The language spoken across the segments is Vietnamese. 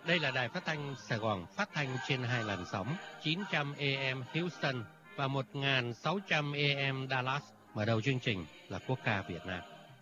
Đây là đài phát thanh Sài Gòn, phát thanh trên 2 làn sóng 900 AM Houston và 1600 AM Dallas. Mở đầu chương trình là quốc ca Việt Nam.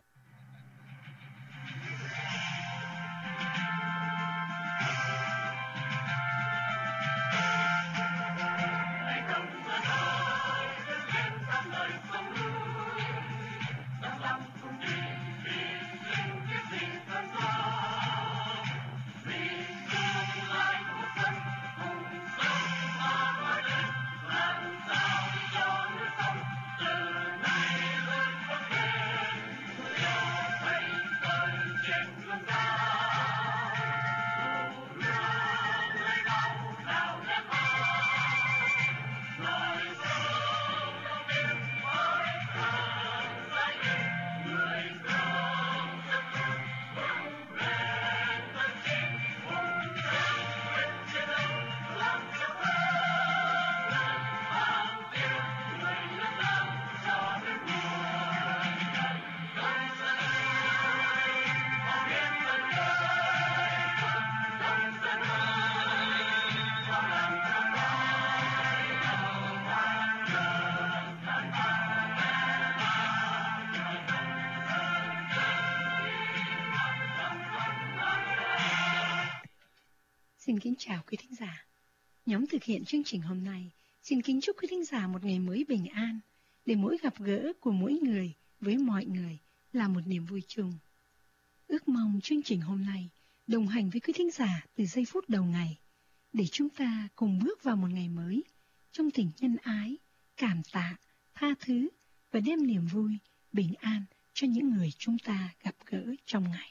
Xin kính chào quý thính giả. Nhóm thực hiện chương trình hôm nay xin kính chúc quý thính giả một ngày mới bình an, để mỗi gặp gỡ của mỗi người với mọi người là một niềm vui chung. Ước mong chương trình hôm nay đồng hành với quý thính giả từ giây phút đầu ngày, để chúng ta cùng bước vào một ngày mới trong tình nhân ái, cảm tạ, tha thứ và đem niềm vui, bình an cho những người chúng ta gặp gỡ trong ngày.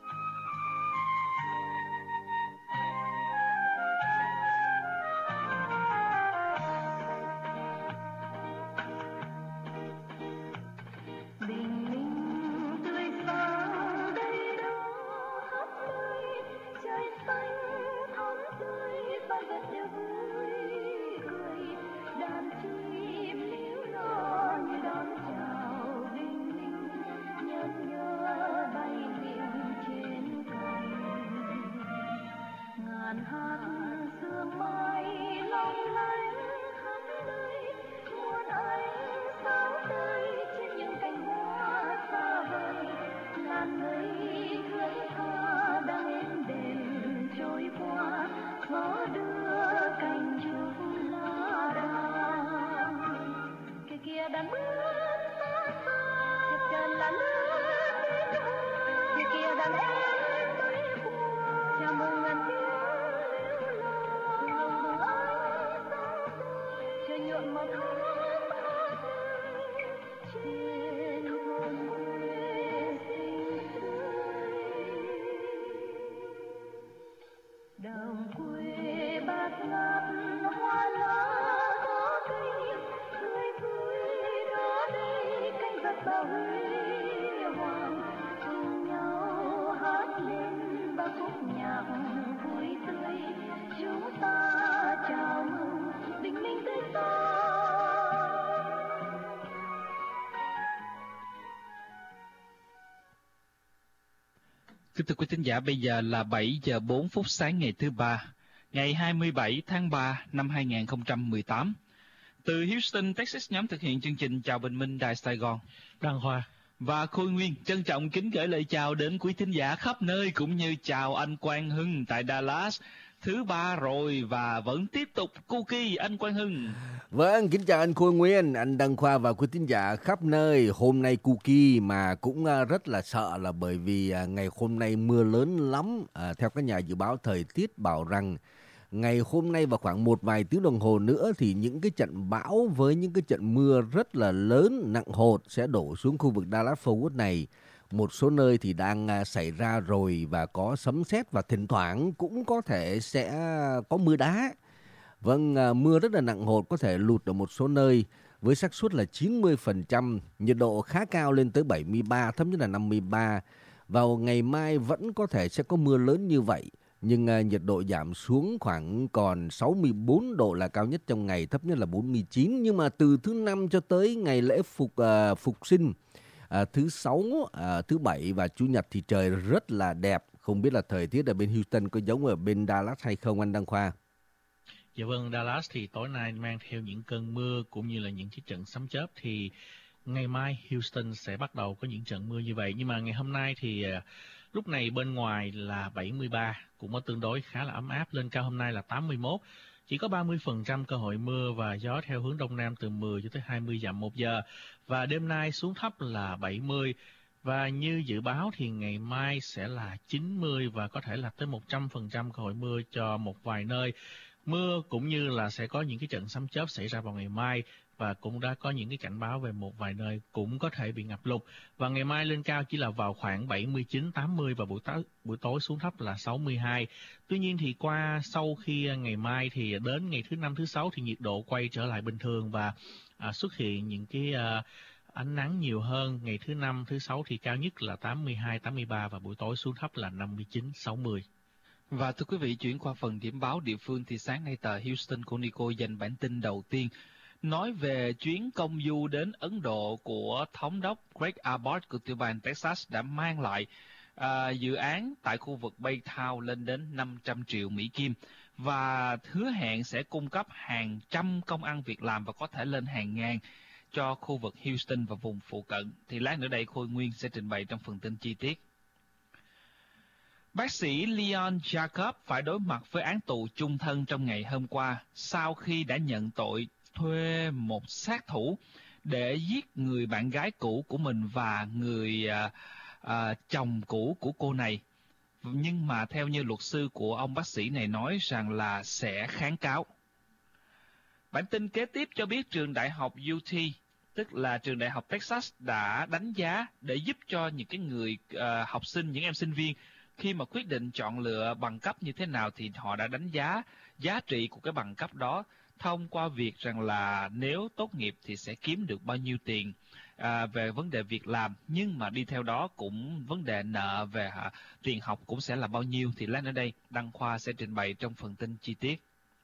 Kính thưa quý thính giả, bây giờ là 7 giờ 4 phút sáng ngày thứ Ba, ngày 27 tháng 3 năm 2018. Từ Houston, Texas, nhóm thực hiện chương trình chào bình minh Đài Sài Gòn, Đăng Hoa và Khôi Nguyên trân trọng kính gửi lời chào đến quý thính giả khắp nơi, cũng như chào anh Quang Hưng tại Dallas. Thứ Ba rồi và vẫn tiếp tục cookie anh Quang Hưng. Vâng, kính chào anh Khôi Nguyên, anh Đăng Khoa và quý thính giả khắp nơi. Hôm nay cookie mà cũng rất là sợ là bởi vì ngày hôm nay mưa lớn lắm. Theo các nhà dự báo thời tiết bảo rằng ngày hôm nay và khoảng một vài tiếng đồng hồ nữa thì những cái trận bão với những cái trận mưa rất là lớn, nặng hột sẽ đổ xuống khu vực Dallas-Fort Worth này. Một số nơi thì đang xảy ra rồi và có sấm sét và thỉnh thoảng cũng có thể sẽ có mưa đá. Vâng, mưa rất là nặng hột, có thể lụt ở một số nơi với xác suất là 90%, nhiệt độ khá cao lên tới 73, thấp nhất là 53. Vào ngày mai vẫn có thể sẽ có mưa lớn như vậy, nhưng nhiệt độ giảm xuống khoảng còn 64 độ là cao nhất trong ngày, thấp nhất là 49. Nhưng mà từ thứ Năm cho tới ngày lễ phục sinh, thứ Sáu, thứ Bảy và Chủ nhật thì trời rất là đẹp, Không biết là thời tiết ở bên Houston có giống ở bên Dallas hay không anh Đăng Khoa? Dạ vâng, Dallas thì tối nay mang theo những cơn mưa cũng như là những cái trận sấm chớp, thì ngày mai Houston sẽ bắt đầu có những trận mưa như vậy. Nhưng mà ngày hôm nay thì lúc này bên ngoài là 73, cũng có tương đối khá là ấm áp, lên cao hôm nay là 81. Chỉ có 30% cơ hội mưa và gió theo hướng đông nam từ 10 cho tới 20 dặm một giờ. Và đêm nay xuống thấp là 70. Và như dự báo thì ngày mai sẽ là 90 và có thể là tới 100% cơ hội mưa cho một vài nơi. Mưa cũng như là sẽ có những cái trận sấm chớp xảy ra vào ngày mai, và cũng đã có những cái cảnh báo về một vài nơi cũng có thể bị ngập lụt. Và ngày mai lên cao chỉ là vào khoảng 79, 80 và buổi tối xuống thấp là 62. Tuy nhiên thì sau khi ngày mai thì đến ngày thứ Năm, thứ Sáu thì nhiệt độ quay trở lại bình thường và xuất hiện những cái ánh nắng nhiều hơn. Ngày thứ Năm, thứ Sáu thì cao nhất là 82, 83 và buổi tối xuống thấp là 59, 60. Và thưa quý vị, chuyển qua phần điểm báo địa phương thì sáng nay tờ Houston Chronicle dành bản tin đầu tiên nói về chuyến công du đến Ấn Độ của thống đốc Greg Abbott của tiểu bang Texas đã mang lại dự án tại khu vực Baytown lên đến 500 triệu Mỹ Kim và hứa hẹn sẽ cung cấp hàng trăm công ăn việc làm và có thể lên hàng ngàn cho khu vực Houston và vùng phụ cận. Thì lát nữa đây Khôi Nguyên sẽ trình bày trong phần tin chi tiết. Bác sĩ Leon Jacob phải đối mặt với án tù chung thân trong ngày hôm qua sau khi đã nhận tội thuê một sát thủ để giết người bạn gái cũ của mình và người chồng cũ của cô này. Nhưng mà theo như luật sư của ông bác sĩ này nói rằng là sẽ kháng cáo. Bản tin kế tiếp cho biết trường đại học UT, tức là trường đại học Texas, đã đánh giá để giúp cho những cái người học sinh, những em sinh viên khi mà quyết định chọn lựa bằng cấp như thế nào thì họ đã đánh giá giá trị của cái bằng cấp đó thông qua việc rằng là nếu tốt nghiệp thì sẽ kiếm được bao nhiêu tiền về vấn đề việc làm, nhưng mà đi theo đó cũng vấn đề nợ về tiền học cũng sẽ là bao nhiêu. Thì lát nữa đây Đăng Khoa sẽ trình bày trong phần tin chi tiết.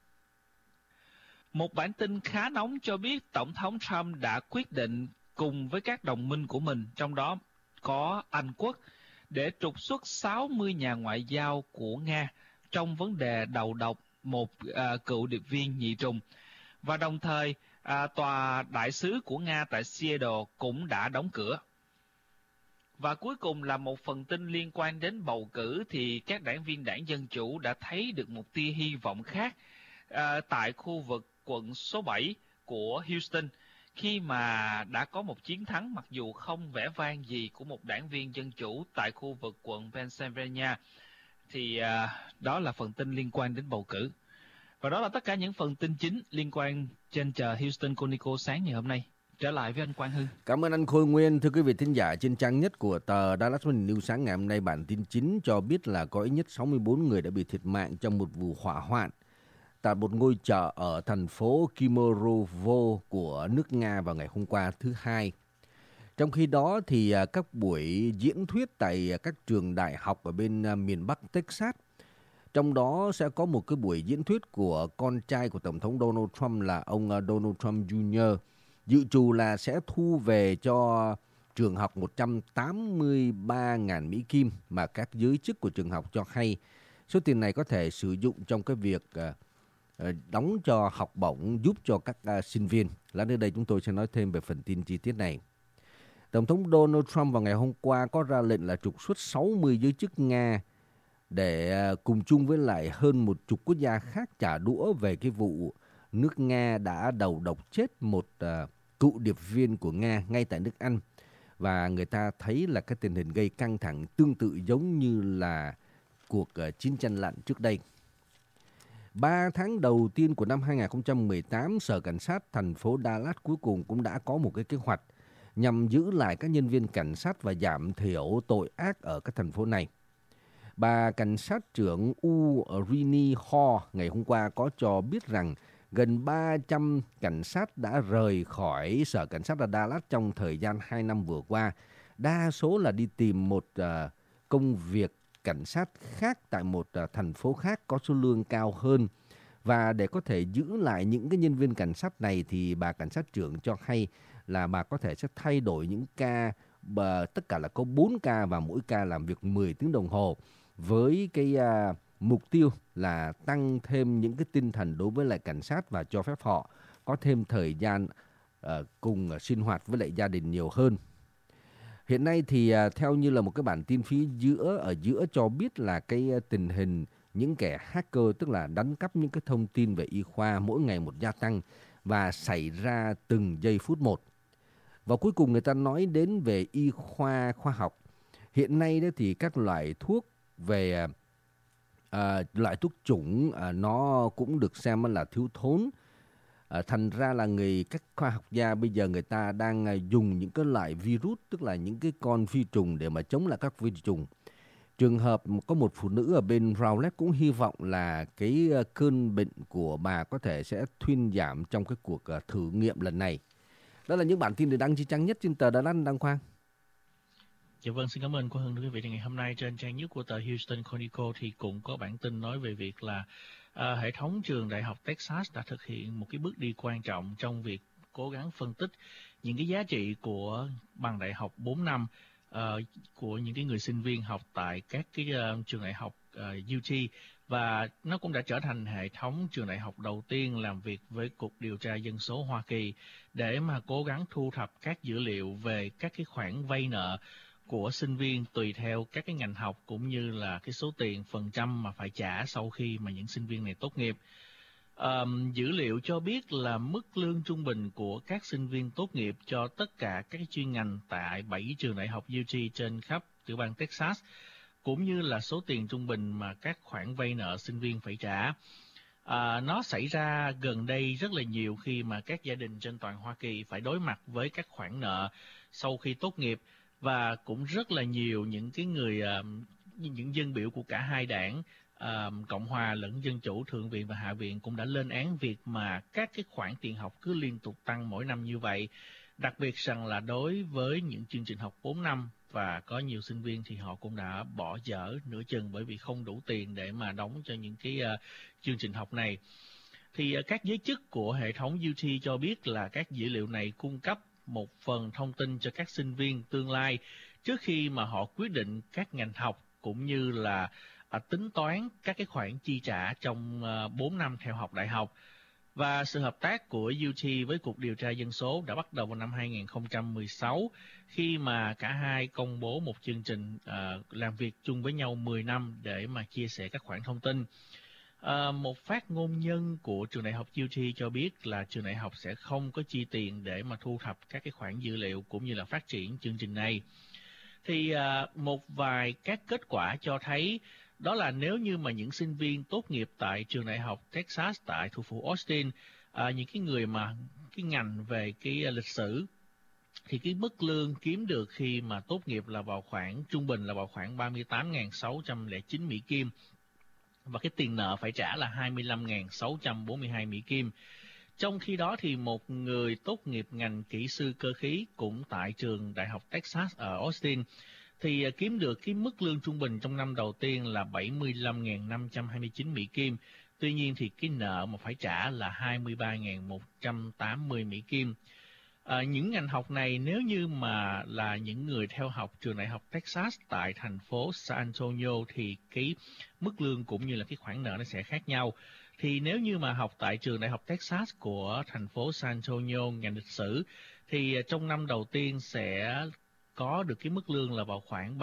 Một bản tin khá nóng cho biết Tổng thống Trump đã quyết định cùng với các đồng minh của mình, trong đó có Anh Quốc, để trục xuất 60 nhà ngoại giao của Nga trong vấn đề đầu độc một cựu điệp viên nhị trùng. Và đồng thời, tòa đại sứ của Nga tại Seattle cũng đã đóng cửa. Và cuối cùng là một phần tin liên quan đến bầu cử, thì các đảng viên đảng Dân Chủ đã thấy được một tia hy vọng khác tại khu vực quận số 7 của Houston, khi mà đã có một chiến thắng mặc dù không vẻ vang gì của một đảng viên Dân Chủ tại khu vực quận Pennsylvania. Thì đó là phần tin liên quan đến bầu cử. Và đó là tất cả những phần tin chính liên quan trên tờ Houston Chronicle sáng ngày hôm nay. Trở lại với anh Quang Hưng. Cảm ơn anh Khôi Nguyên. Thưa quý vị thính giả, trên trang nhất của tờ Dallas Morning News sáng ngày hôm nay, bản tin chính cho biết là có ít nhất 64 người đã bị thiệt mạng trong một vụ hỏa hoạn tại một ngôi chợ ở thành phố Kemerovo của nước Nga vào ngày hôm qua thứ Hai. Trong khi đó thì các buổi diễn thuyết tại các trường đại học ở bên miền Bắc Texas, trong đó sẽ có một cái buổi diễn thuyết của con trai của Tổng thống Donald Trump là ông Donald Trump Jr. Dự trù là sẽ thu về cho trường học 183.000 Mỹ Kim mà các giới chức của trường học cho hay. Số tiền này có thể sử dụng trong cái việc đóng cho học bổng giúp cho các sinh viên. Lát nữa đây chúng tôi sẽ nói thêm về phần tin chi tiết này. Tổng thống Donald Trump vào ngày hôm qua có ra lệnh là trục xuất 60 giới chức Nga để cùng chung với lại hơn một chục quốc gia khác trả đũa về cái vụ nước Nga đã đầu độc chết một cựu điệp viên của Nga ngay tại nước Anh. Và người ta thấy là cái tình hình gây căng thẳng tương tự giống như là cuộc chiến tranh lạnh trước đây. 3 tháng đầu tiên của năm 2018, Sở Cảnh sát thành phố Dallas cuối cùng cũng đã có một cái kế hoạch nhằm giữ lại các nhân viên cảnh sát và giảm thiểu tội ác ở các thành phố này. Bà cảnh sát trưởng Rini Hall ngày hôm qua có cho biết rằng gần 300 cảnh sát đã rời khỏi Sở Cảnh sát ở Dallas trong thời gian 2 năm vừa qua. Đa số là đi tìm một công việc cảnh sát khác tại một thành phố khác có số lương cao hơn. Và để có thể giữ lại những cái nhân viên cảnh sát này thì bà cảnh sát trưởng cho hay là bà có thể sẽ thay đổi những ca, tất cả là có 4 ca và mỗi ca làm việc 10 tiếng đồng hồ. với cái mục tiêu là tăng thêm những cái tinh thần đối với lại cảnh sát và cho phép họ có thêm thời gian cùng sinh hoạt với lại gia đình nhiều hơn. Hiện nay thì theo như là một cái bản tin phía ở giữa cho biết là cái tình hình những kẻ hacker, tức là đánh cắp những cái thông tin về y khoa mỗi ngày một gia tăng và xảy ra từng giây phút một. Và cuối cùng người ta nói đến về y khoa khoa học. Hiện nay đó thì các loại thuốc về loại thuốc chủng nó cũng được xem là thiếu thốn. Thành ra là các khoa học gia bây giờ người ta đang dùng những cái loại virus, tức là những cái con vi trùng để mà chống lại các vi trùng. Trường hợp có một phụ nữ ở bên Rowlett cũng hy vọng là cái cơn bệnh của bà có thể sẽ thuyên giảm trong cái cuộc thử nghiệm lần này. Đó là những bản tin được đăng chi chăng nhất trên tờ Đà Lạt, Đăng Khoang. Dạ vâng, xin cảm ơn cô Hưng. Quý vị, ngày hôm nay trên trang nhất của tờ Houston Chronicle thì cũng có bản tin nói về việc là hệ thống trường đại học Texas đã thực hiện một cái bước đi quan trọng trong việc cố gắng phân tích những cái giá trị của bằng đại học 4 năm của những cái người sinh viên học tại các cái trường đại học UT, và nó cũng đã trở thành hệ thống trường đại học đầu tiên làm việc với Cục Điều tra Dân số Hoa Kỳ để mà cố gắng thu thập các dữ liệu về các cái khoản vay nợ của sinh viên tùy theo các cái ngành học, cũng như là cái số tiền phần trăm mà phải trả sau khi mà những sinh viên này tốt nghiệp. Dữ liệu cho biết là mức lương trung bình của các sinh viên tốt nghiệp cho tất cả các chuyên ngành tại 7 trường đại học UT trên khắp tiểu bang Texas, cũng như là số tiền trung bình mà các khoản vay nợ sinh viên phải trả. Nó xảy ra gần đây rất là nhiều khi mà các gia đình trên toàn Hoa Kỳ phải đối mặt với các khoản nợ sau khi tốt nghiệp, và cũng rất là nhiều những cái người những dân biểu của cả hai đảng, Cộng hòa lẫn Dân chủ, Thượng viện và Hạ viện cũng đã lên án việc mà các cái khoản tiền học cứ liên tục tăng mỗi năm như vậy. Đặc biệt rằng là đối với những chương trình học 4 năm, và có nhiều sinh viên thì họ cũng đã bỏ dở nửa chừng bởi vì không đủ tiền để mà đóng cho những cái chương trình học này. Thì các giới chức của hệ thống UT cho biết là các dữ liệu này cung cấp một phần thông tin cho các sinh viên tương lai trước khi mà họ quyết định các ngành học, cũng như là tính toán các cái khoản chi trả trong 4 năm theo học đại học. Và sự hợp tác của UT với Cục Điều tra Dân số đã bắt đầu vào năm 2016 khi mà cả hai công bố một chương trình làm việc chung với nhau 10 năm để mà chia sẻ các khoản thông tin. Một phát ngôn nhân của trường đại học UT cho biết là trường đại học sẽ không có chi tiền để mà thu thập các cái khoản dữ liệu cũng như là phát triển chương trình này. Thì một vài các kết quả cho thấy đó là nếu như mà những sinh viên tốt nghiệp tại trường đại học Texas tại thủ phủ Austin, những cái người mà cái ngành về cái lịch sử, thì cái mức lương kiếm được khi mà tốt nghiệp là vào khoảng trung bình là vào khoảng 38.609 Mỹ Kim, và cái tiền nợ phải trả là 25.642 Mỹ Kim. Trong khi đó thì một người tốt nghiệp ngành kỹ sư cơ khí cũng tại trường đại học Texas ở Austin thì kiếm được cái mức lương trung bình trong năm đầu tiên là 75.529 Mỹ Kim. Tuy nhiên thì cái nợ mà phải trả là 23.180 Mỹ Kim. Những ngành học này nếu như mà là những người theo học trường đại học Texas tại thành phố San Antonio thì cái mức lương cũng như là cái khoản nợ nó sẽ khác nhau. Thì nếu như mà học tại trường đại học Texas của thành phố San Antonio ngành lịch sử thì trong năm đầu tiên sẽ có được cái mức lương là vào khoảng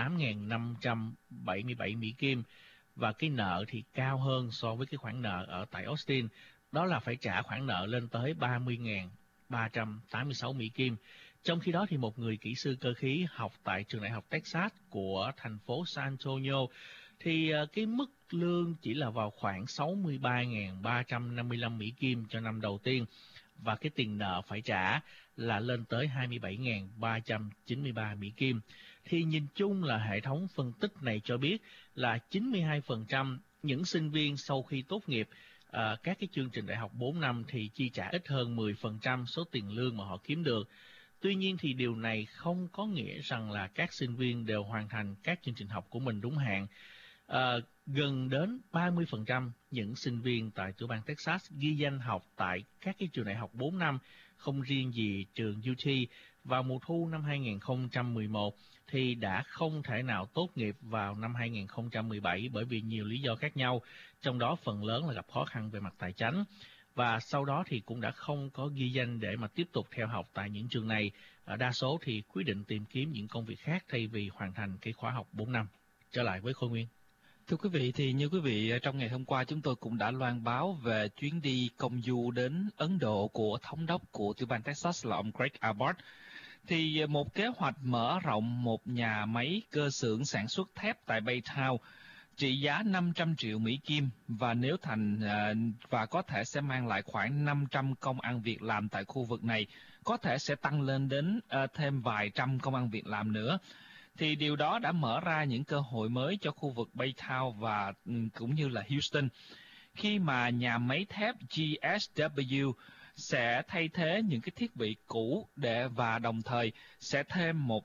38.577 Mỹ Kim, và cái nợ thì cao hơn so với cái khoản nợ ở tại Austin, đó là phải trả khoản nợ lên tới 30.386 Mỹ Kim. Trong khi đó thì một người kỹ sư cơ khí học tại trường đại học Texas của thành phố San Antonio thì cái mức lương chỉ là vào khoảng 63.355 Mỹ Kim cho năm đầu tiên, và cái tiền nợ phải trả là lên tới 27.393 Mỹ Kim. Thì nhìn chung là hệ thống phân tích này cho biết là 92% những sinh viên sau khi tốt nghiệp các cái chương trình đại học 4 năm thì chi trả ít hơn 10% số tiền lương mà họ kiếm được. Tuy nhiên thì điều này không có nghĩa rằng là các sinh viên đều hoàn thành các chương trình học của mình đúng hạn. Gần đến 30% những sinh viên tại tiểu bang Texas ghi danh học tại các cái trường đại học 4 năm, không riêng gì trường UT, vào mùa thu năm 2011 thì đã không thể nào tốt nghiệp vào năm 2017 bởi vì nhiều lý do khác nhau, trong đó phần lớn là gặp khó khăn về mặt tài chính. Và sau đó thì cũng đã không có ghi danh để mà tiếp tục theo học tại những trường này. Đa số thì quyết định tìm kiếm những công việc khác thay vì hoàn thành cái khóa học 4 năm. Trở lại với Khôi Nguyên. Thưa quý vị, thì như quý vị trong ngày hôm qua chúng tôi cũng đã loan báo về chuyến đi công du đến Ấn Độ của thống đốc của tiểu bang Texas là ông Greg Abbott. Thì một kế hoạch mở rộng một nhà máy cơ xưởng sản xuất thép tại Baytown trị giá 500 triệu Mỹ Kim và nếu thành và có thể sẽ mang lại khoảng 500 công ăn việc làm tại khu vực này, có thể sẽ tăng lên đến thêm vài trăm công ăn việc làm nữa. Thì điều đó đã mở ra những cơ hội mới cho khu vực Baytown và cũng như là Houston, khi mà nhà máy thép GSW sẽ thay thế những cái thiết bị cũ và đồng thời sẽ thêm một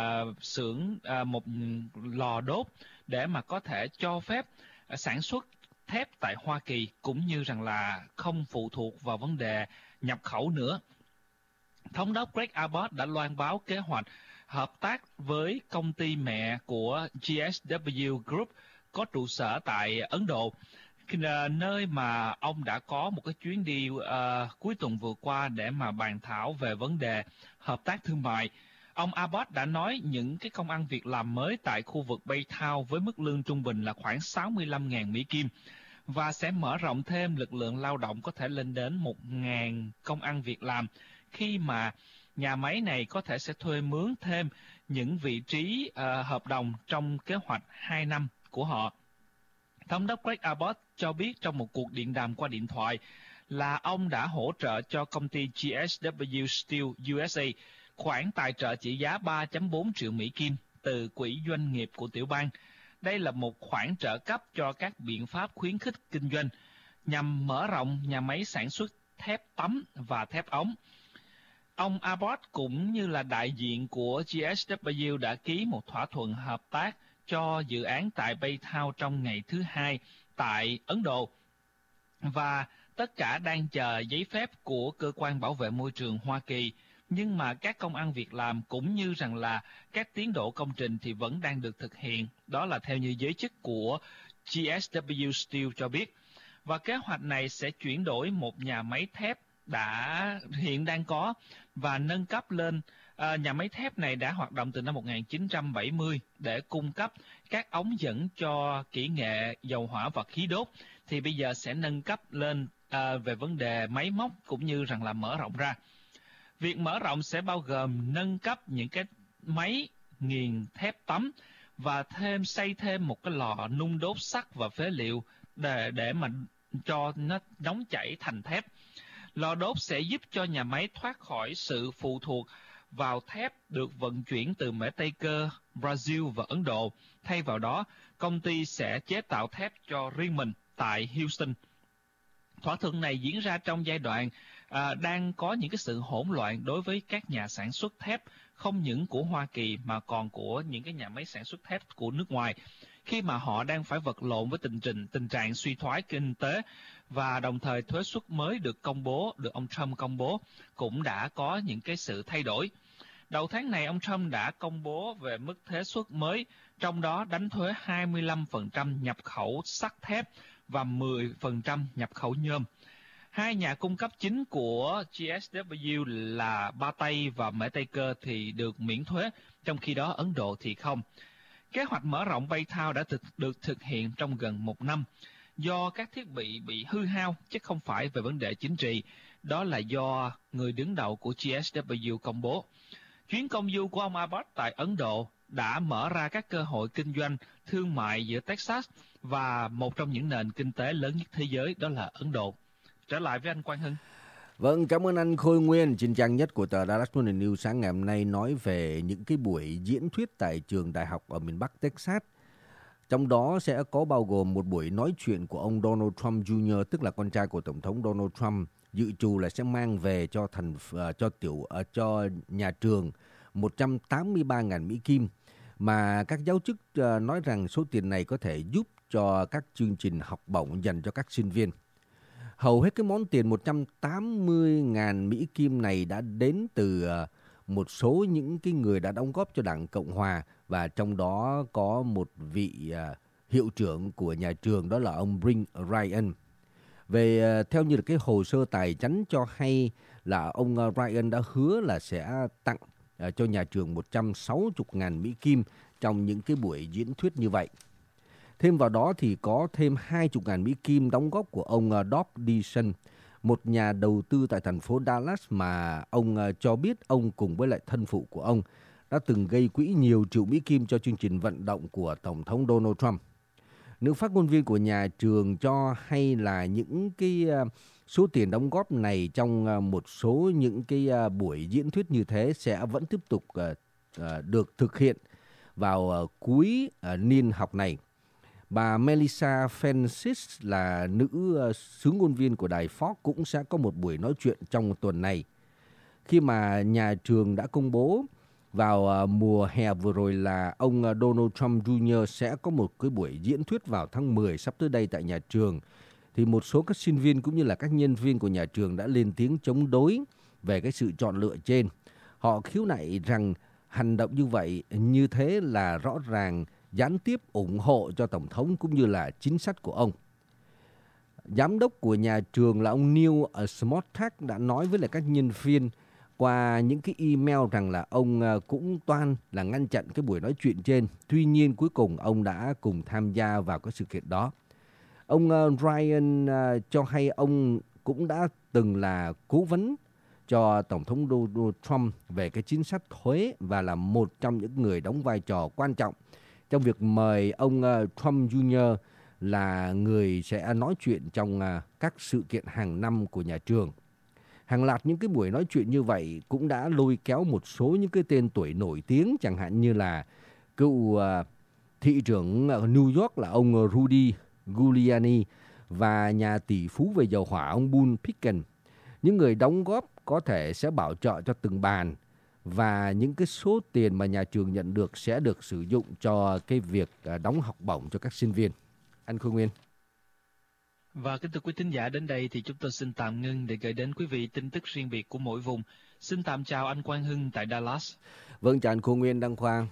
một lò đốt để mà có thể cho phép sản xuất thép tại Hoa Kỳ, cũng như rằng là không phụ thuộc vào vấn đề nhập khẩu nữa. Thống đốc Greg Abbott đã loan báo kế hoạch hợp tác với công ty mẹ của GSW Group có trụ sở tại Ấn Độ, nơi mà ông đã có một cái chuyến đi cuối tuần vừa qua để mà bàn thảo về vấn đề hợp tác thương mại. Ông Abbott đã nói những cái công ăn việc làm mới tại khu vực Baytown với mức lương trung bình là khoảng 65.000 Mỹ Kim và sẽ mở rộng thêm lực lượng lao động có thể lên đến 1.000 công ăn việc làm, khi mà nhà máy này có thể sẽ thuê mướn thêm những vị trí hợp đồng trong kế hoạch 2 năm của họ. Thống đốc Greg Abbott cho biết trong một cuộc điện đàm qua điện thoại là ông đã hỗ trợ cho công ty GSW Steel USA khoản tài trợ trị giá 3.4 triệu Mỹ Kim từ quỹ doanh nghiệp của tiểu bang. Đây là một khoản trợ cấp cho các biện pháp khuyến khích kinh doanh nhằm mở rộng nhà máy sản xuất thép tấm và thép ống. Ông Abbott cũng như là đại diện của GSW đã ký một thỏa thuận hợp tác cho dự án tại Baytown trong ngày thứ Hai tại Ấn Độ, và tất cả đang chờ giấy phép của cơ quan bảo vệ môi trường Hoa Kỳ. Nhưng mà các công ăn việc làm cũng như rằng là các tiến độ công trình thì vẫn đang được thực hiện. Đó là theo như giới chức của GSW Steel cho biết. Và kế hoạch này sẽ chuyển đổi một nhà máy thép hiện đang có và nâng cấp lên. Nhà máy thép này đã hoạt động từ năm 1970 để cung cấp các ống dẫn cho kỹ nghệ dầu hỏa và khí đốt. Thì bây giờ sẽ nâng cấp lên về vấn đề máy móc cũng như rằng là mở rộng ra. Việc mở rộng sẽ bao gồm nâng cấp những cái máy nghiền thép tấm và xây thêm một cái lò nung đốt sắt và phế liệu để mà cho nó nóng chảy thành thép. Lò đốt sẽ giúp cho nhà máy thoát khỏi sự phụ thuộc vào thép được vận chuyển từ Mễ Tây Cơ, Brazil và Ấn Độ. Thay vào đó, công ty sẽ chế tạo thép cho riêng mình tại Houston. Thỏa thuận này diễn ra trong giai đoạn đang có những cái sự hỗn loạn đối với các nhà sản xuất thép, không những của Hoa Kỳ mà còn của những cái nhà máy sản xuất thép của nước ngoài, khi mà họ đang phải vật lộn với tình trạng suy thoái kinh tế, và đồng thời thuế suất mới được ông Trump công bố cũng đã có những cái sự thay đổi. Đầu tháng này, ông Trump đã công bố về mức thuế suất mới, trong đó đánh thuế 25% nhập khẩu sắt thép và 10% nhập khẩu nhôm. Hai nhà cung cấp chính của GSW là Ba Tây và Mễ Tây Cơ thì được miễn thuế, trong khi đó Ấn Độ thì không. Kế hoạch mở rộng Baytown đã được thực hiện trong gần 1 năm, do các thiết bị hư hao chứ không phải về vấn đề chính trị. Đó là do người đứng đầu của GSW công bố. Chuyến công du của ông Abbott tại Ấn Độ đã mở ra các cơ hội kinh doanh, thương mại giữa Texas và một trong những nền kinh tế lớn nhất thế giới, đó là Ấn Độ. Trở lại với anh Quang Hưng. Vâng, cảm ơn anh Khôi Nguyên. Trên trang nhất của tờ Dallas Morning News sáng ngày hôm nay nói về những cái buổi diễn thuyết tại trường đại học ở miền Bắc Texas. Trong đó sẽ có bao gồm một buổi nói chuyện của ông Donald Trump Jr., tức là con trai của Tổng thống Donald Trump, dự trù là sẽ mang về cho nhà trường 183.000 Mỹ Kim, mà các giáo chức nói rằng số tiền này có thể giúp cho các chương trình học bổng dành cho các sinh viên. Hầu hết cái món tiền 180.000 Mỹ Kim này đã đến từ một số những cái người đã đóng góp cho Đảng Cộng Hòa, và trong đó có một vị hiệu trưởng của nhà trường, đó là ông Brink Ryan. Theo như là cái hồ sơ tài chánh cho hay là ông Ryan đã hứa là sẽ tặng cho nhà trường 160.000 Mỹ Kim trong những cái buổi diễn thuyết như vậy. Thêm vào đó thì có thêm 20.000 Mỹ Kim đóng góp của ông Doug Deason, một nhà đầu tư tại thành phố Dallas mà ông cho biết ông cùng với lại thân phụ của ông đã từng gây quỹ nhiều triệu Mỹ Kim cho chương trình vận động của Tổng thống Donald Trump. Nữ phát ngôn viên của nhà trường cho hay là những cái số tiền đóng góp này trong một số những cái buổi diễn thuyết như thế sẽ vẫn tiếp tục được thực hiện vào cuối niên học này. Bà Melissa Francis là nữ xướng ngôn viên của đài Fox cũng sẽ có một buổi nói chuyện trong tuần này. Khi mà nhà trường đã công bố vào mùa hè vừa rồi là ông Donald Trump Jr. sẽ có một cái buổi diễn thuyết vào tháng 10 sắp tới đây tại nhà trường, thì một số các sinh viên cũng như là các nhân viên của nhà trường đã lên tiếng chống đối về cái sự chọn lựa trên. Họ khiếu nại rằng hành động như thế là rõ ràng gián tiếp ủng hộ cho Tổng thống cũng như là chính sách của ông. Giám đốc của nhà trường là ông Neil Smortak đã nói với lại các nhân viên qua những cái email rằng là ông cũng toan là ngăn chặn cái buổi nói chuyện trên. Tuy nhiên cuối cùng ông đã cùng tham gia vào cái sự kiện đó. Ông Ryan cho hay ông cũng đã từng là cố vấn cho Tổng thống Donald Trump về cái chính sách thuế và là một trong những người đóng vai trò quan trọng trong việc mời ông Trump Jr. là người sẽ nói chuyện trong các sự kiện hàng năm của nhà trường. Hàng loạt những cái buổi nói chuyện như vậy cũng đã lôi kéo một số những cái tên tuổi nổi tiếng, chẳng hạn như là cựu thị trưởng New York là ông Rudy Giuliani và nhà tỷ phú về dầu hỏa ông Bull Pickens. Những người đóng góp có thể sẽ bảo trợ cho từng bàn, và những cái số tiền mà nhà trường nhận được sẽ được sử dụng cho cái việc đóng học bổng cho các sinh viên. Anh Khôi Nguyên. Và kính thưa quý thính giả, đến đây thì chúng tôi xin tạm ngưng để gửi đến quý vị tin tức riêng biệt của mỗi vùng. Xin tạm chào anh Quang Hưng tại Dallas. Vâng, chào anh Khôi Nguyên, Đăng Khoa.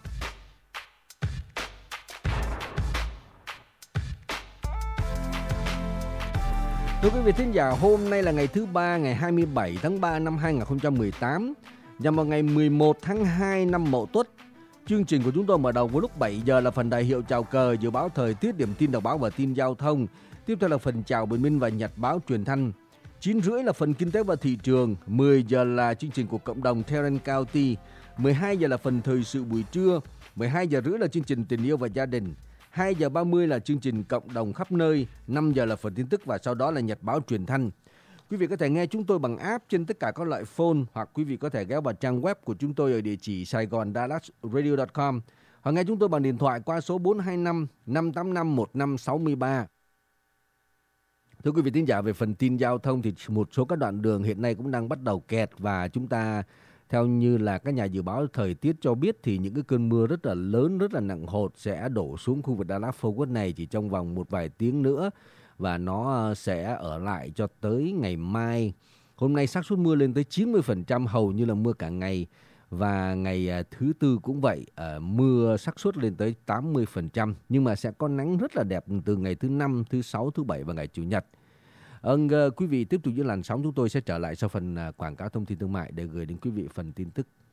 Thưa quý vị thính giả, hôm nay là ngày thứ Ba, ngày 27 tháng 3 năm 2018, nhằm vào ngày 11 tháng 2 năm Mậu Tuất. Chương trình của chúng tôi mở đầu với lúc 7 giờ là phần đại hiệu chào cờ, dự báo thời tiết, điểm tin đọc báo và tin giao thông. Tiếp theo là phần chào bình minh và nhật báo truyền thanh. 9:30 là phần kinh tế và thị trường. 10 giờ là chương trình của cộng đồng Tarrant County. 12 giờ là phần thời sự buổi trưa. 12 giờ rưỡi là chương trình tình yêu và gia đình. 2 giờ 30 là chương trình cộng đồng khắp nơi. 5 giờ là phần tin tức và sau đó là nhật báo truyền thanh. Quý vị có thể nghe chúng tôi bằng app trên tất cả các loại phone, hoặc quý vị có thể ghé vào trang web của chúng tôi ở địa chỉ saigondallasradio.com, hoặc nghe chúng tôi bằng điện thoại qua số 425 585 1563. Thưa quý vị thính giả, về phần tin giao thông thì một số các đoạn đường hiện nay cũng đang bắt đầu kẹt, và chúng ta theo như là các nhà dự báo thời tiết cho biết thì những cái cơn mưa rất là lớn, rất là nặng hột sẽ đổ xuống khu vực Dallas-Fort Worth này chỉ trong vòng một vài tiếng nữa, và nó sẽ ở lại cho tới ngày mai. Hôm nay xác suất mưa lên tới 90%, hầu như là mưa cả ngày. Và ngày thứ Tư cũng vậy, mưa xác suất lên tới 80%. Nhưng mà sẽ có nắng rất là đẹp từ ngày thứ Năm, thứ Sáu, thứ Bảy và ngày Chủ nhật. Quý vị tiếp tục giữ làn sóng, chúng tôi sẽ trở lại sau phần quảng cáo thông tin thương mại để gửi đến quý vị phần tin tức.